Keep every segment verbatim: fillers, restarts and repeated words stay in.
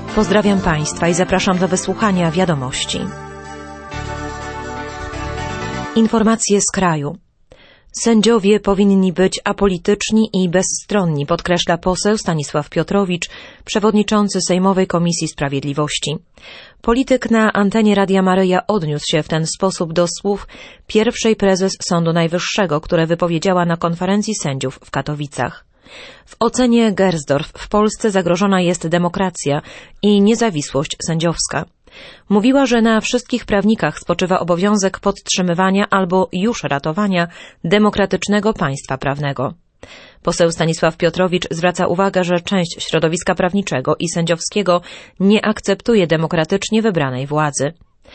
Pozdrawiam Państwa i zapraszam do wysłuchania wiadomości. Informacje z kraju. Sędziowie powinni być apolityczni i bezstronni, podkreśla poseł Stanisław Piotrowicz, przewodniczący Sejmowej Komisji Sprawiedliwości. Polityk na antenie Radia Maryja odniósł się w ten sposób do słów pierwszej prezes Sądu Najwyższego, które wypowiedziała na konferencji sędziów w Katowicach. W ocenie Gersdorf w Polsce zagrożona jest demokracja i niezawisłość sędziowska. Mówiła, że na wszystkich prawnikach spoczywa obowiązek podtrzymywania albo już ratowania demokratycznego państwa prawnego. Poseł Stanisław Piotrowicz zwraca uwagę, że część środowiska prawniczego i sędziowskiego nie akceptuje demokratycznie wybranej władzy.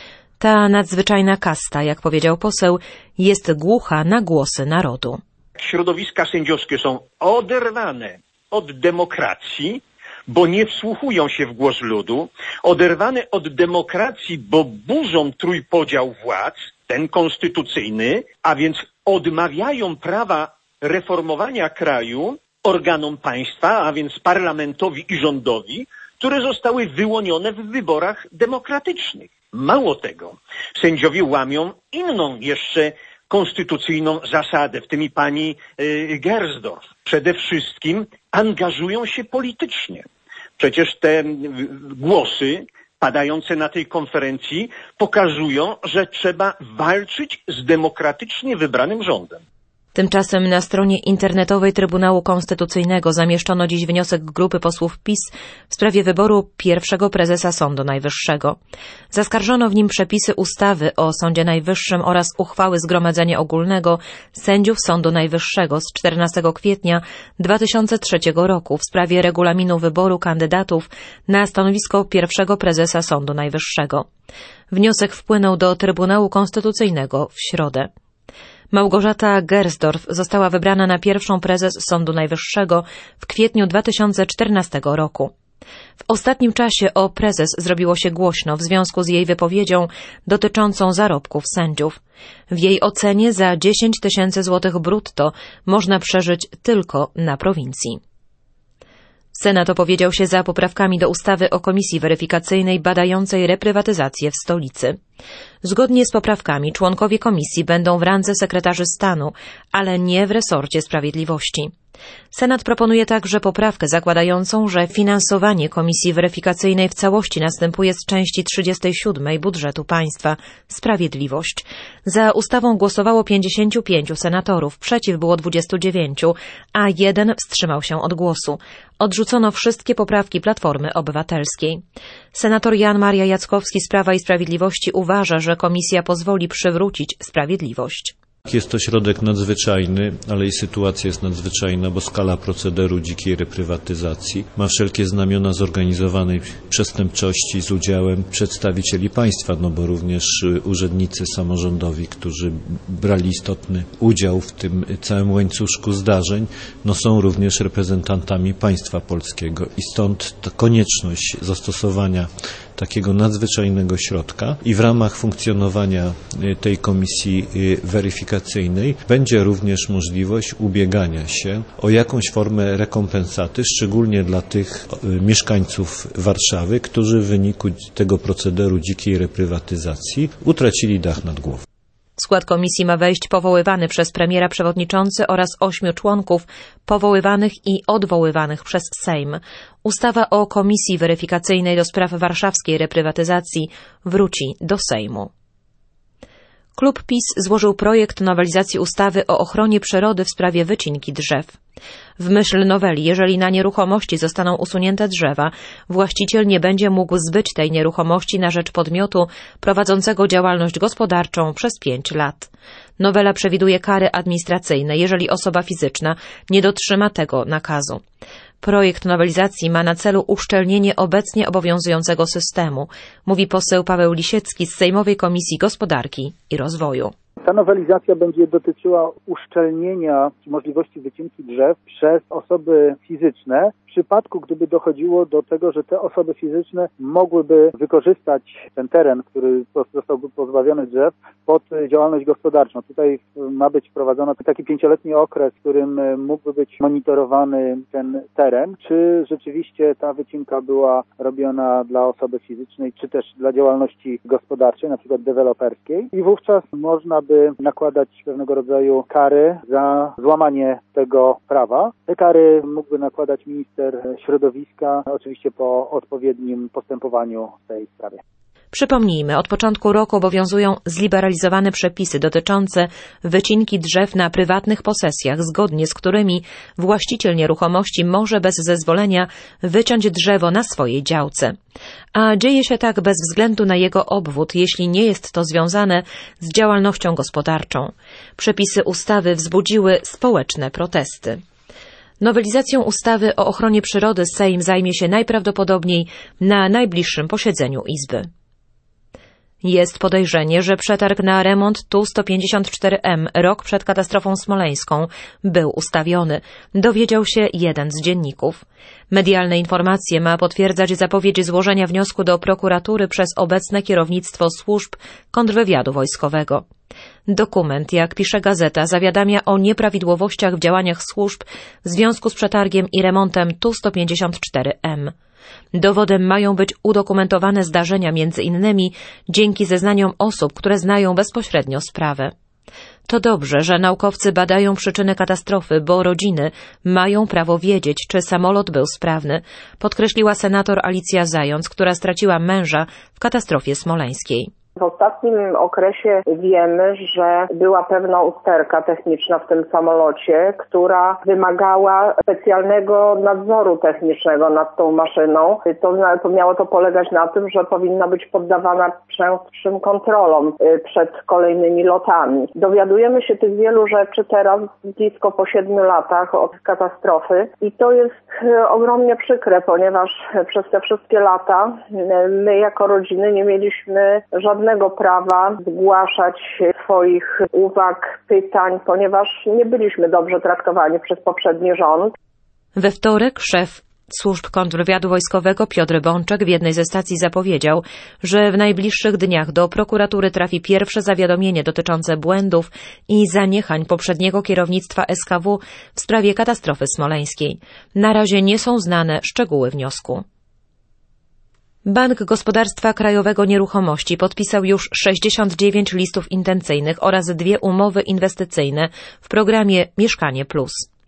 Ta nadzwyczajna kasta, jak powiedział poseł, jest głucha na głosy narodu. Środowiska sędziowskie są oderwane od demokracji, bo nie wsłuchują się w głos ludu, oderwane od demokracji, bo burzą trójpodział władz, ten konstytucyjny, a więc odmawiają prawa reformowania kraju organom państwa, a więc parlamentowi i rządowi, które zostały wyłonione w wyborach demokratycznych. Mało tego, sędziowie łamią inną jeszcze konstytucyjną zasadę, w tym i pani y, Gersdorf. Przede wszystkim angażują się politycznie. Przecież te y, głosy padające na tej konferencji pokazują, że trzeba walczyć z demokratycznie wybranym rządem. Tymczasem na stronie internetowej Trybunału Konstytucyjnego zamieszczono dziś wniosek grupy posłów PiS w sprawie wyboru pierwszego prezesa Sądu Najwyższego. Zaskarżono w nim przepisy ustawy o Sądzie Najwyższym oraz uchwały Zgromadzenia Ogólnego Sędziów Sądu Najwyższego z czternastego kwietnia dwa tysiące trzeciego roku w sprawie regulaminu wyboru kandydatów na stanowisko pierwszego prezesa Sądu Najwyższego. Wniosek wpłynął do Trybunału Konstytucyjnego w środę. Małgorzata Gersdorf została wybrana na pierwszą prezes Sądu Najwyższego w kwietniu dwa tysiące czternastego roku. W ostatnim czasie o prezes zrobiło się głośno w związku z jej wypowiedzią dotyczącą zarobków sędziów. W jej ocenie za dziesięć tysięcy złotych brutto można przeżyć tylko na prowincji. Senat opowiedział się za poprawkami do ustawy o komisji weryfikacyjnej badającej reprywatyzację w stolicy. Zgodnie z poprawkami członkowie komisji będą w randze sekretarzy stanu, ale nie w resorcie sprawiedliwości. Senat proponuje także poprawkę zakładającą, że finansowanie komisji weryfikacyjnej w całości następuje z części trzydziestej siódmej budżetu państwa. Sprawiedliwość. Za ustawą głosowało pięćdziesięciu pięciu senatorów, przeciw było dwudziestu dziewięciu, a jeden wstrzymał się od głosu. Odrzucono wszystkie poprawki Platformy Obywatelskiej. Senator Jan Maria Jackowski z Prawa i Sprawiedliwości uważa, że komisja pozwoli przywrócić sprawiedliwość. Jest to środek nadzwyczajny, ale i sytuacja jest nadzwyczajna, bo skala procederu dzikiej reprywatyzacji ma wszelkie znamiona zorganizowanej przestępczości z udziałem przedstawicieli państwa, no bo również urzędnicy samorządowi, którzy brali istotny udział w tym całym łańcuszku zdarzeń, no są również reprezentantami państwa polskiego i stąd ta konieczność zastosowania takiego nadzwyczajnego środka i w ramach funkcjonowania tej komisji weryfikacyjnej będzie również możliwość ubiegania się o jakąś formę rekompensaty, szczególnie dla tych mieszkańców Warszawy, którzy w wyniku tego procederu dzikiej reprywatyzacji utracili dach nad głową. W skład komisji ma wejść powoływany przez premiera przewodniczący oraz ośmiu członków powoływanych i odwoływanych przez Sejm. Ustawa o komisji weryfikacyjnej do spraw warszawskiej reprywatyzacji wróci do Sejmu. Klub PiS złożył projekt nowelizacji ustawy o ochronie przyrody w sprawie wycinki drzew. W myśl noweli, jeżeli na nieruchomości zostaną usunięte drzewa, właściciel nie będzie mógł zbyć tej nieruchomości na rzecz podmiotu prowadzącego działalność gospodarczą przez pięć lat. Nowela przewiduje kary administracyjne, jeżeli osoba fizyczna nie dotrzyma tego nakazu. Projekt nowelizacji ma na celu uszczelnienie obecnie obowiązującego systemu, mówi poseł Paweł Lisiecki z Sejmowej Komisji Gospodarki i Rozwoju. Ta nowelizacja będzie dotyczyła uszczelnienia możliwości wycinki drzew przez osoby fizyczne. W przypadku, gdyby dochodziło do tego, że te osoby fizyczne mogłyby wykorzystać ten teren, który zostałby pozbawiony drzew, pod działalność gospodarczą. Tutaj ma być wprowadzony taki pięcioletni okres, w którym mógłby być monitorowany ten teren, czy rzeczywiście ta wycinka była robiona dla osoby fizycznej, czy też dla działalności gospodarczej, na przykład deweloperskiej. I wówczas można by nakładać pewnego rodzaju kary za złamanie tego prawa. Te kary mógłby nakładać minister środowiska, oczywiście po odpowiednim postępowaniu w tej sprawie. Przypomnijmy, od początku roku obowiązują zliberalizowane przepisy dotyczące wycinki drzew na prywatnych posesjach, zgodnie z którymi właściciel nieruchomości może bez zezwolenia wyciąć drzewo na swojej działce. A dzieje się tak bez względu na jego obwód, jeśli nie jest to związane z działalnością gospodarczą. Przepisy ustawy wzbudziły społeczne protesty. Nowelizacją ustawy o ochronie przyrody Sejm zajmie się najprawdopodobniej na najbliższym posiedzeniu Izby. Jest podejrzenie, że przetarg na remont T U sto pięćdziesiąt cztery M rok przed katastrofą smoleńską był ustawiony, dowiedział się jeden z dzienników. Medialne informacje ma potwierdzać zapowiedź złożenia wniosku do prokuratury przez obecne kierownictwo służb kontrwywiadu wojskowego. Dokument, jak pisze gazeta, zawiadamia o nieprawidłowościach w działaniach służb w związku z przetargiem i remontem T U sto pięćdziesiąt cztery M. Dowodem mają być udokumentowane zdarzenia, między innymi dzięki zeznaniom osób, które znają bezpośrednio sprawę. To dobrze, że naukowcy badają przyczyny katastrofy, bo rodziny mają prawo wiedzieć, czy samolot był sprawny, podkreśliła senator Alicja Zając, która straciła męża w katastrofie smoleńskiej. W ostatnim okresie wiemy, że była pewna usterka techniczna w tym samolocie, która wymagała specjalnego nadzoru technicznego nad tą maszyną. To, to miało to polegać na tym, że powinna być poddawana częstszym kontrolom przed kolejnymi lotami. Dowiadujemy się tych wielu rzeczy teraz blisko po siedmiu latach od katastrofy i to jest ogromnie przykre, ponieważ przez te wszystkie lata my jako rodziny nie mieliśmy żadnego prawa zgłaszać swoich uwag, pytań, ponieważ nie byliśmy dobrze traktowani przez poprzedni rząd. We wtorek szef służb kontrwywiadu wojskowego Piotr Bączek w jednej ze stacji zapowiedział, że w najbliższych dniach do prokuratury trafi pierwsze zawiadomienie dotyczące błędów i zaniechań poprzedniego kierownictwa S K W w sprawie katastrofy smoleńskiej. Na razie nie są znane szczegóły wniosku. Bank Gospodarstwa Krajowego Nieruchomości podpisał już sześćdziesiąt dziewięć listów intencyjnych oraz dwie umowy inwestycyjne w programie Mieszkanie Plus.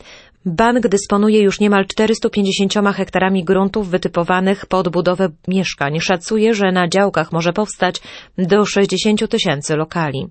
Bank dysponuje już niemal czterysta pięćdziesiąt hektarami gruntów wytypowanych pod budowę mieszkań. Szacuje, że na działkach może powstać do sześćdziesiąt tysięcy lokali.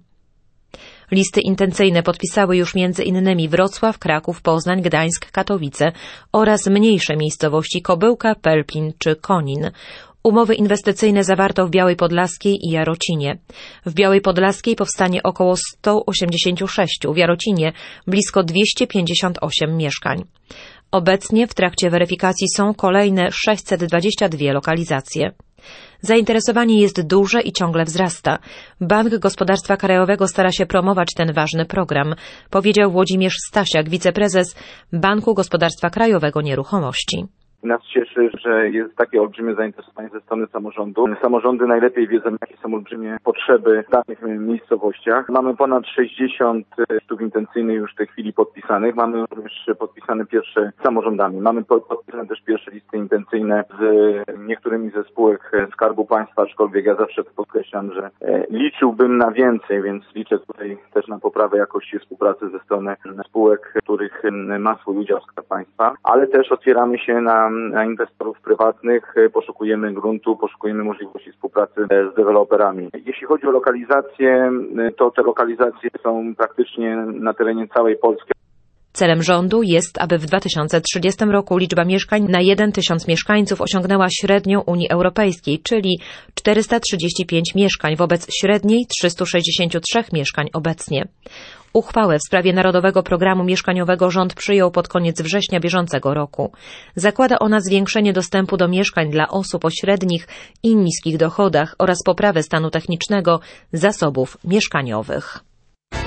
Listy intencyjne podpisały już między innymi Wrocław, Kraków, Poznań, Gdańsk, Katowice oraz mniejsze miejscowości Kobyłka, Pelplin czy Konin. Umowy inwestycyjne zawarto w Białej Podlaskiej i Jarocinie. W Białej Podlaskiej powstanie około sto osiemdziesiąt sześć, w Jarocinie blisko dwieście pięćdziesiąt osiem mieszkań. Obecnie w trakcie weryfikacji są kolejne sześćset dwadzieścia dwie lokalizacje. Zainteresowanie jest duże i ciągle wzrasta. Bank Gospodarstwa Krajowego stara się promować ten ważny program, powiedział Włodzimierz Stasiak, wiceprezes Banku Gospodarstwa Krajowego Nieruchomości. Nas cieszy, że jest takie olbrzymie zainteresowanie ze strony samorządu. Samorządy najlepiej wiedzą, jakie są olbrzymie potrzeby w danych miejscowościach. Mamy ponad sześćdziesiąt listów intencyjnych już w tej chwili podpisanych. Mamy również podpisane pierwsze z samorządami. Mamy podpisane też pierwsze listy intencyjne z niektórymi ze spółek Skarbu Państwa, aczkolwiek ja zawsze podkreślam, że liczyłbym na więcej, więc liczę tutaj też na poprawę jakości współpracy ze strony spółek, których ma swój udział Skarb Państwa, ale też otwieramy się na na inwestorów prywatnych, poszukujemy gruntu, poszukujemy możliwości współpracy z deweloperami. Jeśli chodzi o lokalizacje, to te lokalizacje są praktycznie na terenie całej Polski. Celem rządu jest, aby w dwa tysiące trzydziestym roku liczba mieszkań na jeden tysiąc mieszkańców osiągnęła średnią Unii Europejskiej, czyli czterysta trzydzieści pięć mieszkań wobec średniej trzysta sześćdziesiąt trzy mieszkań obecnie. Uchwałę w sprawie Narodowego Programu Mieszkaniowego rząd przyjął pod koniec września bieżącego roku. Zakłada ona zwiększenie dostępu do mieszkań dla osób o średnich i niskich dochodach oraz poprawę stanu technicznego zasobów mieszkaniowych.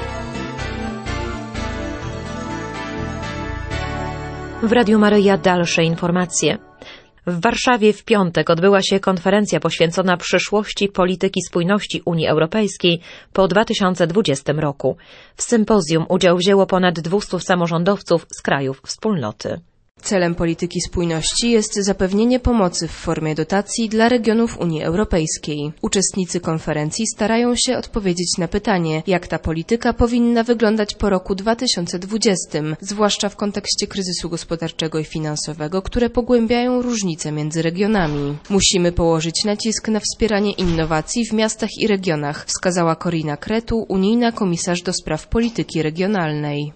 W Radiu Maryja dalsze informacje. W Warszawie w piątek odbyła się konferencja poświęcona przyszłości polityki spójności Unii Europejskiej po dwa tysiące dwudziestym roku. W sympozjum udział wzięło ponad dwieście samorządowców z krajów wspólnoty. Celem polityki spójności jest zapewnienie pomocy w formie dotacji dla regionów Unii Europejskiej. Uczestnicy konferencji starają się odpowiedzieć na pytanie, jak ta polityka powinna wyglądać po roku dwa tysiące dwudziestym, zwłaszcza w kontekście kryzysu gospodarczego i finansowego, które pogłębiają różnice między regionami. Musimy położyć nacisk na wspieranie innowacji w miastach i regionach, wskazała Corina Cretu, unijna komisarz do spraw polityki regionalnej.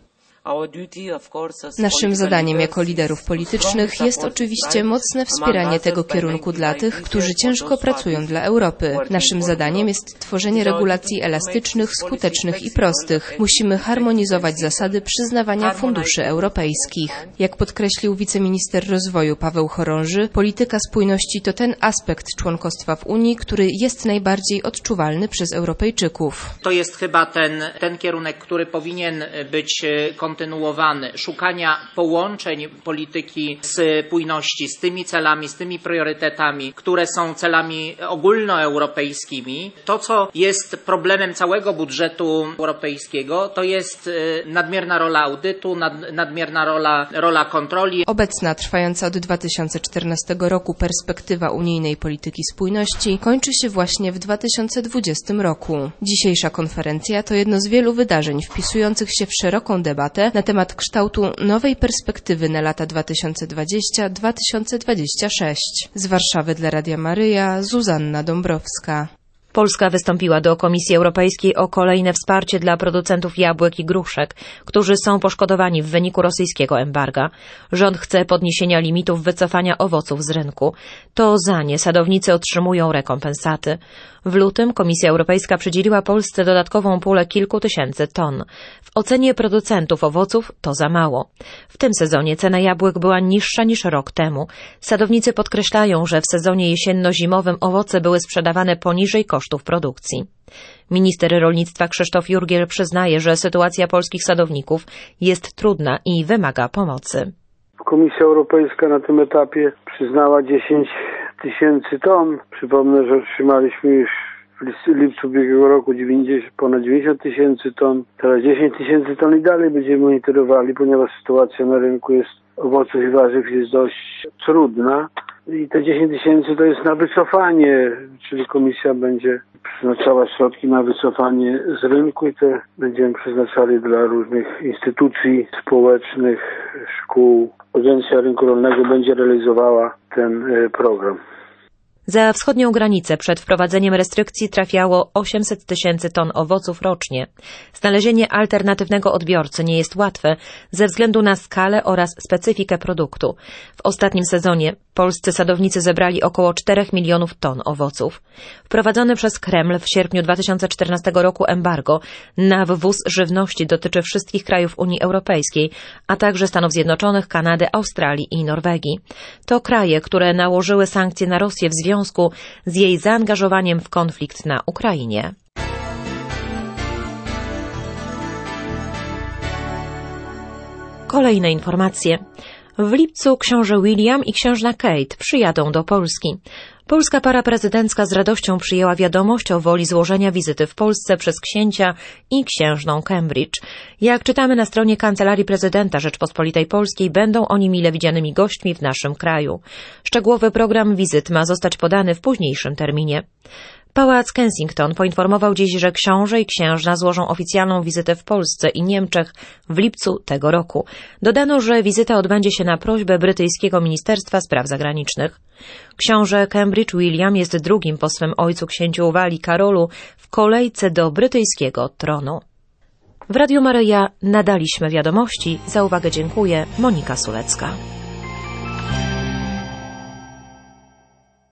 Naszym zadaniem jako liderów politycznych jest oczywiście mocne wspieranie tego kierunku dla tych, którzy ciężko pracują dla Europy. Naszym zadaniem jest tworzenie regulacji elastycznych, skutecznych i prostych. Musimy harmonizować zasady przyznawania funduszy europejskich. Jak podkreślił wiceminister rozwoju Paweł Chorąży, polityka spójności to ten aspekt członkostwa w Unii, który jest najbardziej odczuwalny przez Europejczyków. To jest chyba ten, ten kierunek, który powinien być kontynuowany, szukania połączeń polityki spójności z tymi celami, z tymi priorytetami, które są celami ogólnoeuropejskimi. To, co jest problemem całego budżetu europejskiego, to jest nadmierna rola audytu, nad, nadmierna rola, rola kontroli. Obecna, trwająca od dwa tysiące czternastego roku perspektywa unijnej polityki spójności kończy się właśnie w dwa tysiące dwudziestym roku. Dzisiejsza konferencja to jedno z wielu wydarzeń wpisujących się w szeroką debatę na temat kształtu nowej perspektywy na lata dwa tysiące dwudziesty do dwa tysiące dwudziestego szóstego. Z Warszawy dla Radia Maryja, Zuzanna Dąbrowska. Polska wystąpiła do Komisji Europejskiej o kolejne wsparcie dla producentów jabłek i gruszek, którzy są poszkodowani w wyniku rosyjskiego embarga. Rząd chce podniesienia limitów wycofania owoców z rynku. To za nie sadownicy otrzymują rekompensaty. W lutym Komisja Europejska przydzieliła Polsce dodatkową pulę kilku tysięcy ton. W ocenie producentów owoców to za mało. W tym sezonie cena jabłek była niższa niż rok temu. Sadownicy podkreślają, że w sezonie jesienno-zimowym owoce były sprzedawane poniżej kosztów produkcji. Minister rolnictwa Krzysztof Jurgiel przyznaje, że sytuacja polskich sadowników jest trudna i wymaga pomocy. Komisja Europejska na tym etapie przyznała dziesięć tysięcy ton. Przypomnę, że otrzymaliśmy już w lipcu ubiegłego roku ponad dziewięćdziesiąt tysięcy ton. Teraz dziesięć tysięcy ton i dalej będziemy monitorowali, ponieważ sytuacja na rynku jest owoców i warzyw jest dość trudna. I te dziesięć tysięcy to jest na wycofanie, czyli komisja będzie przeznaczała środki na wycofanie z rynku i te będziemy przeznaczali dla różnych instytucji społecznych, szkół. Agencja Rynku Rolnego będzie realizowała ten program. Za wschodnią granicę przed wprowadzeniem restrykcji trafiało osiemset tysięcy ton owoców rocznie. Znalezienie alternatywnego odbiorcy nie jest łatwe ze względu na skalę oraz specyfikę produktu. W ostatnim sezonie polscy sadownicy zebrali około czterech milionów ton owoców. Wprowadzone przez Kreml w sierpniu dwa tysiące czternastego roku embargo na wwóz żywności dotyczy wszystkich krajów Unii Europejskiej, a także Stanów Zjednoczonych, Kanady, Australii i Norwegii. To kraje, które nałożyły sankcje na Rosję w związku z jej zaangażowaniem w konflikt na Ukrainie. Kolejne informacje. W lipcu książę William i księżna Kate przyjadą do Polski. Polska para prezydencka z radością przyjęła wiadomość o woli złożenia wizyty w Polsce przez księcia i księżną Cambridge. Jak czytamy na stronie Kancelarii Prezydenta Rzeczpospolitej Polskiej, będą oni mile widzianymi gośćmi w naszym kraju. Szczegółowy program wizyt ma zostać podany w późniejszym terminie. Pałac Kensington poinformował dziś, że książę i księżna złożą oficjalną wizytę w Polsce i Niemczech w lipcu tego roku. Dodano, że wizyta odbędzie się na prośbę brytyjskiego Ministerstwa Spraw Zagranicznych. Książę Cambridge William jest drugim po swym ojcu księciu Walii Karolu w kolejce do brytyjskiego tronu. W Radiu Maryja nadaliśmy wiadomości. Za uwagę dziękuję. Monika Sulecka.